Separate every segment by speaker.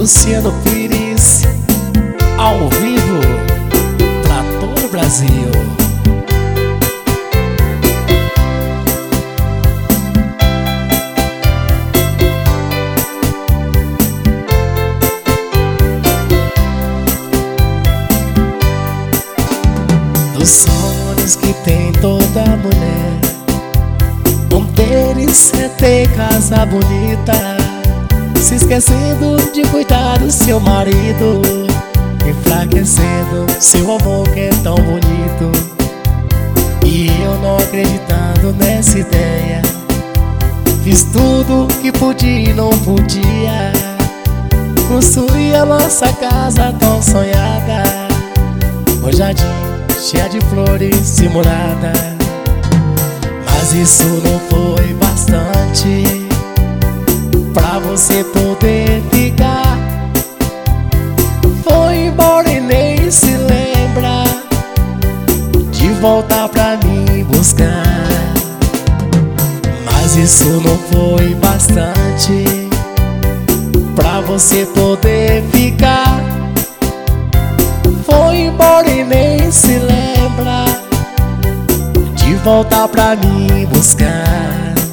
Speaker 1: Luciano Pires, ao vivo, pra todo o Brasil. Dos sonhos que tem toda mulher, um deles é ter casa bonita, se esquecendo de cuidar do seu marido, enfraquecendo seu amor que é tão bonito. E eu não acreditando nessa ideia, fiz tudo que podia e não podia, construí a nossa casa tão sonhada, um jardim cheia de flores e morada. Mas isso não foi bastante pra você poder ficar. Foi embora e nem se lembra de voltar pra me buscar. Mas isso não foi bastante pra você poder ficar. Foi embora e nem se lembra de voltar pra me buscar.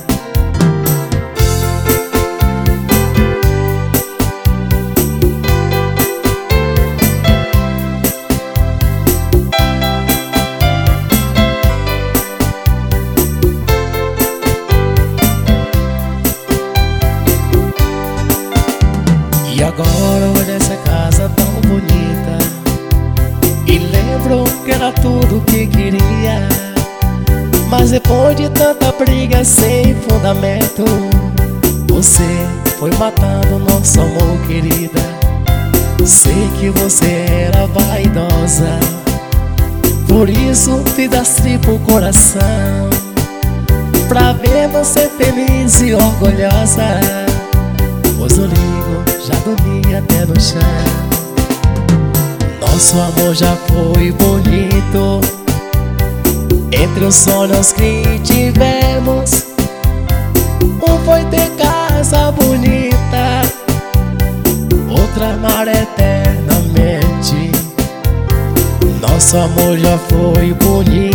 Speaker 1: E agora olha essa casa tão bonita e lembro que era tudo que queria. Mas depois de tanta briga sem fundamento, você foi matando nosso amor, querida. Sei que você era vaidosa, por isso fiz das tripas o coração, pra ver você feliz e orgulhosa. Pois eu ligo, já dormi até no chão. Nosso amor já foi bonito, entre os sonhos que tivemos, um foi ter casa bonita, outro amar eternamente. Nosso amor já foi bonito,